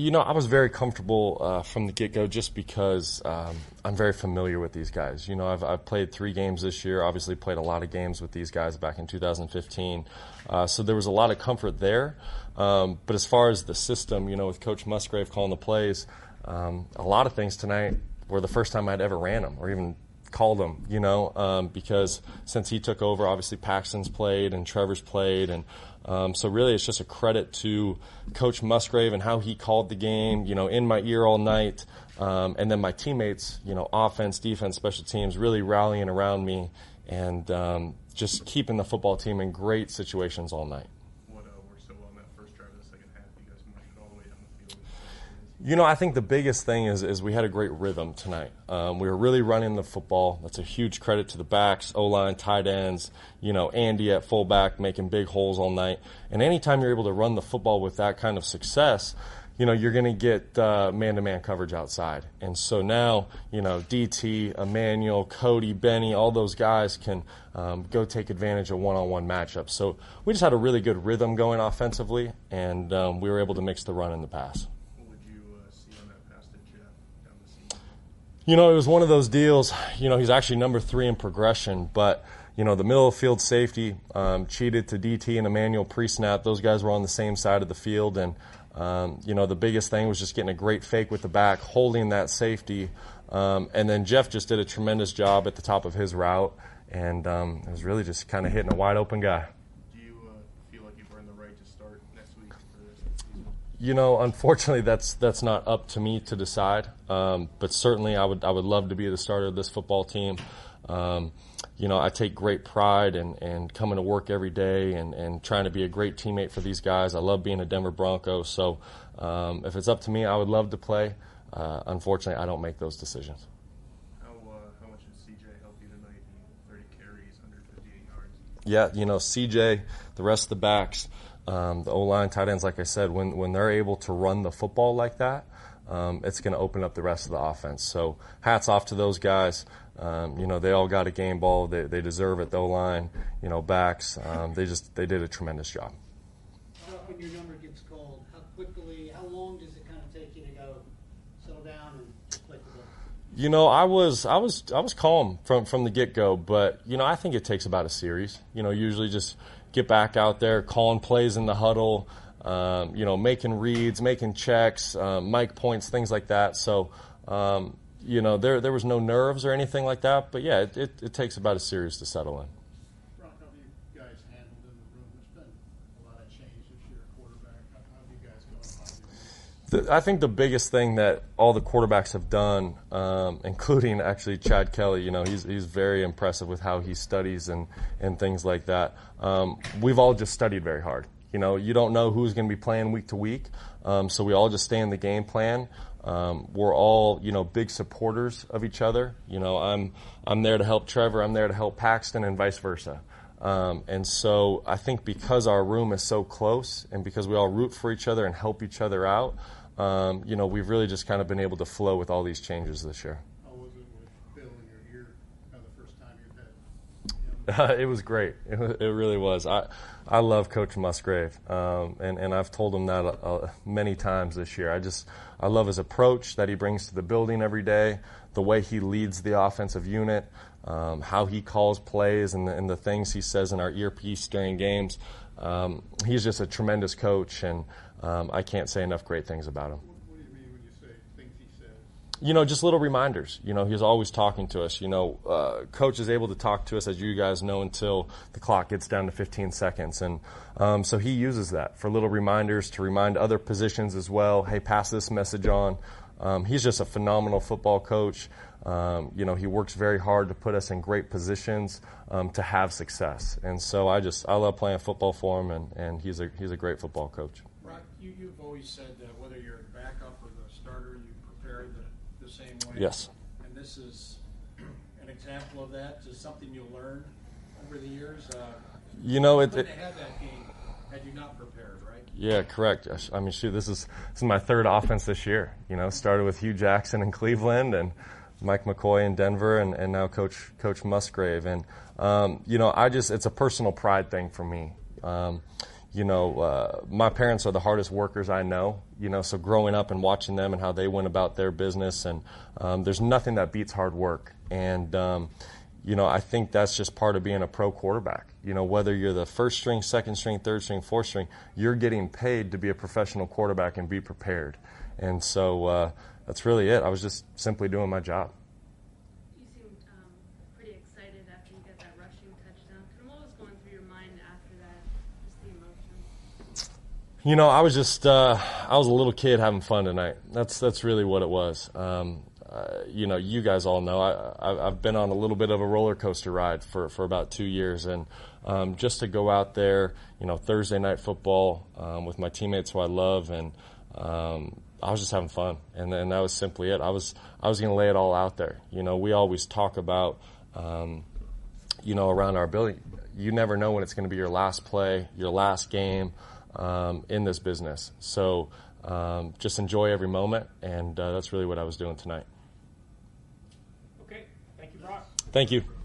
I was very comfortable from the get-go just because I'm very familiar with these guys. I've played 3 games this year, obviously played a lot of games with these guys back in 2015. So there was a lot of comfort there. But as far as the system, with Coach Musgrave calling the plays, a lot of things tonight were the first time I'd ever ran them or even called them, because since he took over, obviously Paxton's played and Trevor's played, and so really it's just a credit to Coach Musgrave and how he called the game, in my ear all night, and then my teammates, offense, defense, special teams, really rallying around me and just keeping the football team in great situations all night. What worked so well in that first drive of the second half? You guys marched all the way down the field. I think the biggest thing is we had a great rhythm tonight. We were really running the football. That's a huge credit to the backs, O-line, tight ends, Andy at fullback making big holes all night. And anytime you're able to run the football with that kind of success, you're going to get man-to-man coverage outside. And so now, DT, Emmanuel, Cody, Benny, all those guys can go take advantage of one-on-one matchups. So we just had a really good rhythm going offensively, and we were able to mix the run and the pass. It was one of those deals. He's actually number 3 in progression, but the middle of field safety cheated to DT and Emmanuel pre-snap. Those guys were on the same side of the field, and the biggest thing was just getting a great fake with the back, holding that safety, and then Jeff just did a tremendous job at the top of his route, and it was really just kind of hitting a wide open guy. Unfortunately, that's not up to me to decide. But certainly, I would love to be the starter of this football team. I take great pride in coming to work every day and trying to be a great teammate for these guys. I love being a Denver Bronco. So if it's up to me, I would love to play. Unfortunately, I don't make those decisions. How much did CJ help you tonight? 30 carries, 158 Yeah, yards. CJ, the rest of the backs. The O-line, tight ends, like I said, when they're able to run the football like that, it's going to open up the rest of the offense. So hats off to those guys. They all got a game ball. They deserve it. The O-line, backs, they did a tremendous job. When your number gets called, how long does it kind of take you to go settle down and play the ball? I was calm from the get-go, but I think it takes about a series. Usually just get back out there, calling plays in the huddle, making reads, making checks, mic points, things like that. So, there was no nerves or anything like that. But, yeah, it takes about a series to settle in. Brock, how have you guys handled in the room? There's been a lot of change this year at quarterback. How have you guys gone about it? I think the biggest thing that all the quarterbacks have done, including actually Chad Kelly, he's very impressive with how he studies and things like that. We've all just studied very hard. You don't know who's going to be playing week to week, so we all just stay in the game plan. We're all, big supporters of each other. I'm there to help Trevor, I'm there to help Paxton, and vice versa. And so I think because our room is so close and because we all root for each other and help each other out, we've really just kind of been able to flow with all these changes this year. How was it with Bill in your ear the first time you've had him? It was great. It really was. I love Coach Musgrave, and I've told him that many times this year. I love his approach that he brings to the building every day, the way he leads the offensive unit, how he calls plays and the things he says in our earpiece during games. He's just a tremendous coach, and I can't say enough great things about him. What do you mean when you say things he says? Just little reminders. He's always talking to us. Coach is able to talk to us, as you guys know, until the clock gets down to 15 seconds. And so he uses that for little reminders to remind other positions as well, hey, pass this message on. He's just a phenomenal football coach. He works very hard to put us in great positions to have success. And so I love playing football for him, and he's a great football coach. Brock, you've always said that whether you're a backup or the starter, you prepare the same way. Yes. And this is an example of that. Just something you learned over the years. Wouldn't have had that game had you not prepared, right? Yeah, correct. I mean, this is my third offense this year. Started with Hugh Jackson in Cleveland and Mike McCoy in Denver, and now Coach Musgrave. And it's a personal pride thing for me. my parents are the hardest workers I know, so growing up and watching them and how they went about their business, and there's nothing that beats hard work. And, I think that's just part of being a pro quarterback. Whether you're the first string, second string, third string, fourth string, you're getting paid to be a professional quarterback and be prepared. And so that's really it. I was just simply doing my job. You seemed pretty excited after you got that rushing touchdown. What was going through your mind after that, just the emotion? I was just I was a little kid having fun tonight. That's really what it was. You guys all know I've been on a little bit of a roller coaster ride for about 2 years, and just to go out there, Thursday night football with my teammates who I love, and I was just having fun, and that was simply it. I was going to lay it all out there. We always talk about around our building, you never know when it's going to be your last play, your last game in this business. So just enjoy every moment, and that's really what I was doing tonight. Okay, thank you, Brock. Thank you.